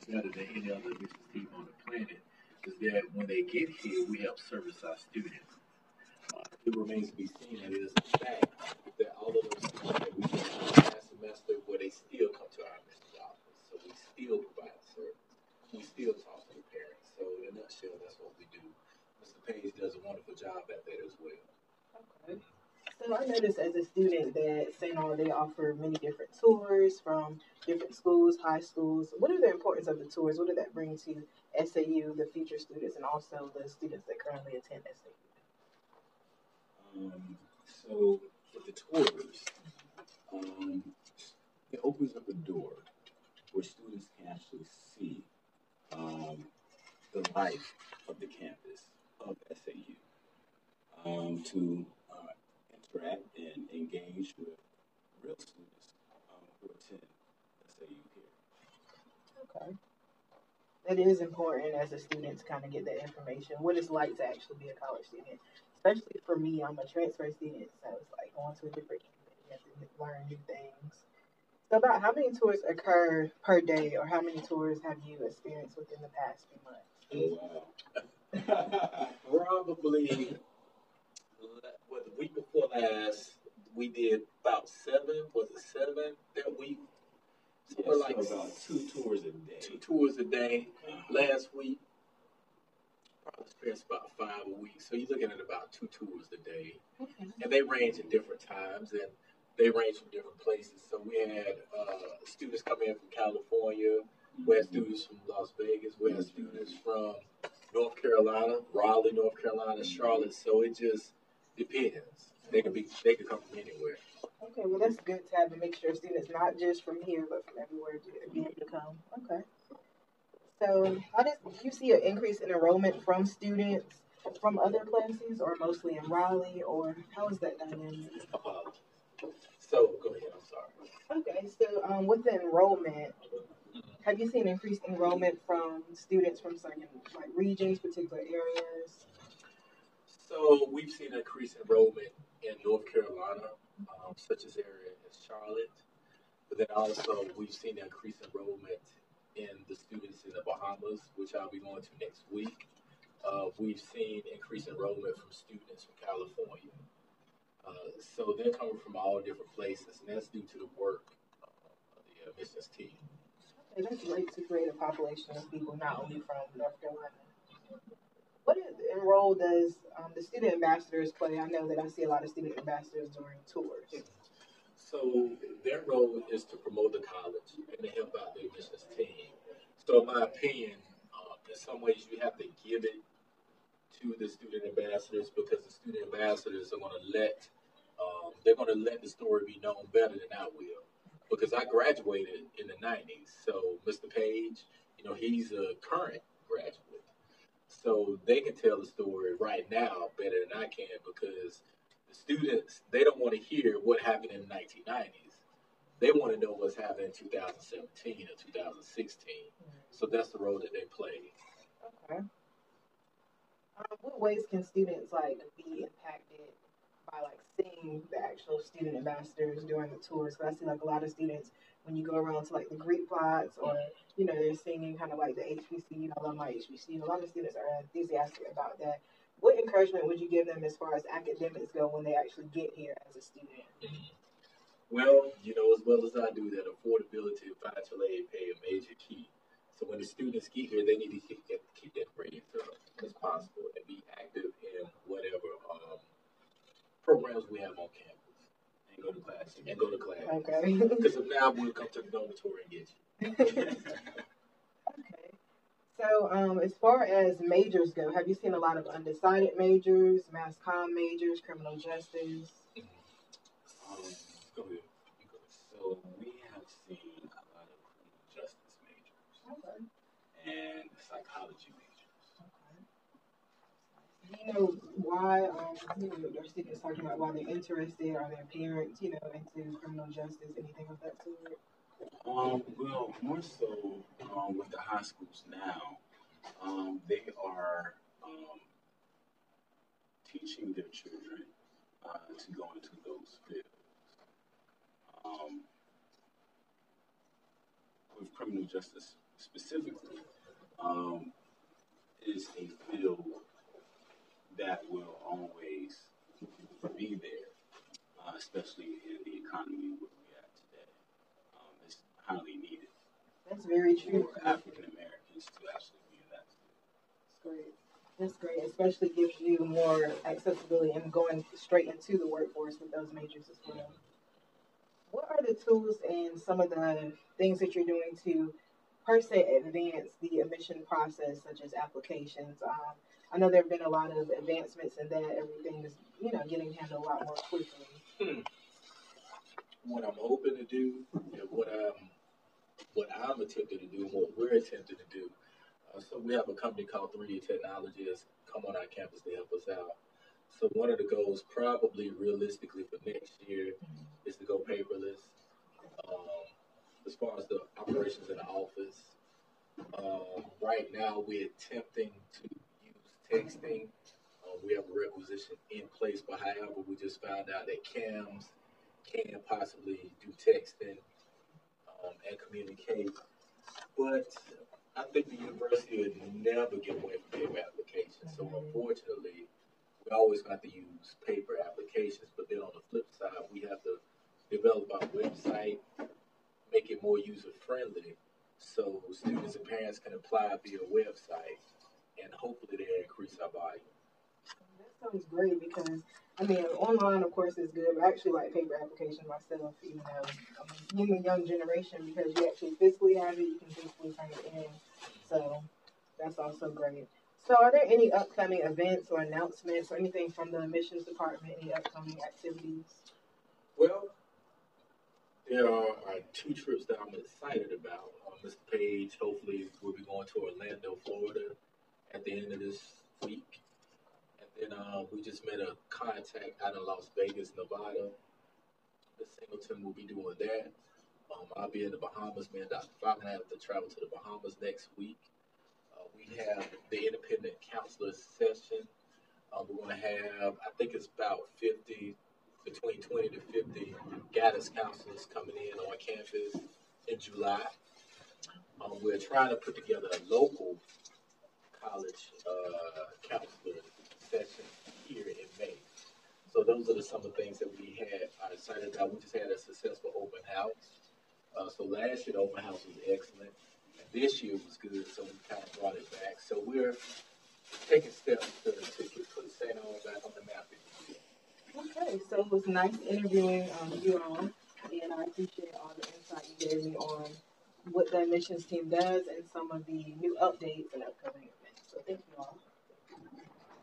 better than any other business team on the planet is that when they get here, we help service our students. It remains to be seen that it is a fact that all of those students that we get last semester, where they still come to our admissions office. So we still provide service. We still talk to the parents. So in a nutshell, that's what we do. Mr. Page does a wonderful job at that as well. Okay. So I noticed as a student that St. Aud, they offer many different tours from different schools, high schools. What are the importance of the tours? What did that bring to SAU, the future students, and also the students that currently attend SAU? So with the tours, um, it opens up a door where students can actually see um, the life of the campus of SAU, to interact and engage with real students who attend SAU here. Okay. It is important as a student to kind of get that information. What it's like to actually be a college student. Especially for me, I'm a transfer student, so it's like going to a different community, you have to learn new things. So about how many tours occur per day, or how many tours have you experienced within the past few months? Oh, wow. Probably, what, the week before last, we did about seven. Was it seven that week? Somewhere like about two tours a day. Two tours a day. Last week, probably experienced about five a week. So you're looking at about two tours a day. Okay. And they range at different times, and they range from different places. So we had students come in from California. We had students from Las Vegas. We had students from North Carolina, Raleigh, North Carolina, Charlotte. So it just depends. They could come from anywhere. Okay, well that's good to have a mixture of students, not just from here, but from everywhere to be able to come. Okay. So how do you see an increase in enrollment from students from other classes, or mostly in Raleigh, or how is that dynamic? So go ahead. I'm sorry. Okay, so with the enrollment, have you seen increased enrollment from students from certain like regions, particular areas? So we've seen increased enrollment in North Carolina, such as area as Charlotte. But then also we've seen increased enrollment in the students in the Bahamas, which I'll be going to next week. We've seen increased enrollment from students from California. So they're coming from all different places, and that's due to the work of the admissions team. Okay, that's great to create a population of people not only from North Carolina. What role does the student ambassadors play? I know that I see a lot of student ambassadors during tours. So their role is to promote the college and to help out the admissions team. So in my opinion, in some ways you have to give it to the student ambassadors, because the student ambassadors are going to they're going to let the story be known better than I will, because I graduated in the 90s. So Mr. Page, he's a current graduate. So they can tell the story right now better than I can, because the students, they don't want to hear what happened in the 1990s. They want to know what's happening in 2017 or 2016. So that's the role that they play. Okay. What ways can students like be impacted by like seeing the actual student ambassadors during the tours? Because I see like a lot of students when you go around to like the Greek plots, or they're singing kind of like the HBCU, alumni HBCU. A lot of students are enthusiastic about that. What encouragement would you give them as far as academics go when they actually get here as a student? Well, as well as I do, that affordability of financial aid play a major key. So when the students get here, they need to keep that grades up as possible and be active in whatever programs we have on campus, and go to class. Okay. Because if not, we'll come to the dormitory and get you. Okay. So, as far as majors go, have you seen a lot of undecided majors, mass comm majors, criminal justice? Go ahead. So we have seen a lot of criminal justice majors and psychology majors. Do you know why? Your students talking about why they're interested, or their parents, into criminal justice, anything of that sort? Well, more so with the high schools now, they are teaching their children to go into those fields. Um, with criminal justice specifically, is a field that will always be there, especially in the economy where we are today. It's highly needed That's very true. for African Americans to actually be in that field. Great. That's great. Especially gives you more accessibility and going straight into the workforce with those majors as well. What are the tools and some of the things that you're doing to, per se, advance the admission process, such as applications? I know there have been a lot of advancements in that. Everything is, getting handled a lot more quickly. What I'm hoping to do, and what I'm attempting to do, and what we're attempting to do. So we have a company called 3D Technology that's come on our campus to help us out. So one of the goals, probably realistically for next year, is to go paperless. As far as the operations in the office, right now we're attempting to use texting. We have a requisition in place, but however, we just found out that CAMS can possibly do texting and communicate. But I think the university would never get away from paper applications. So unfortunately, we're always going to have to use paper applications. But then on the flip side, we have to develop our website, make it more user friendly, so students and parents can apply via website, and hopefully they'll increase our volume. That sounds great because, online, of course, is good, but I actually like paper applications myself, even though I'm a young generation, because you actually physically have it, you can physically turn it in. So that's also great. So are there any upcoming events or announcements or anything from the admissions department, any upcoming activities? Well, there are two trips that I'm excited about. Mr. Page, hopefully, will be going to Orlando, Florida at the end of this week. And then we just made a contact out in Las Vegas, Nevada. The Singleton will be doing that. I'll be in the Bahamas. Me and Dr. Falcon have to travel to the Bahamas next week. We have the independent counselor session. We're going to have, I think it's about between 20 to 50 guidance counselors coming in on campus in July. We're trying to put together a local college counselor session here in May. So those are some of the things that we are excited about. We just had a successful open house. So last year the open house was excellent. And this year was good, so we kind of brought it back. So we're taking steps to put St. Aug back on the map. Okay, so it was nice interviewing you all, and I appreciate all the insight you gave me on what the admissions team does and some of the new updates and upcoming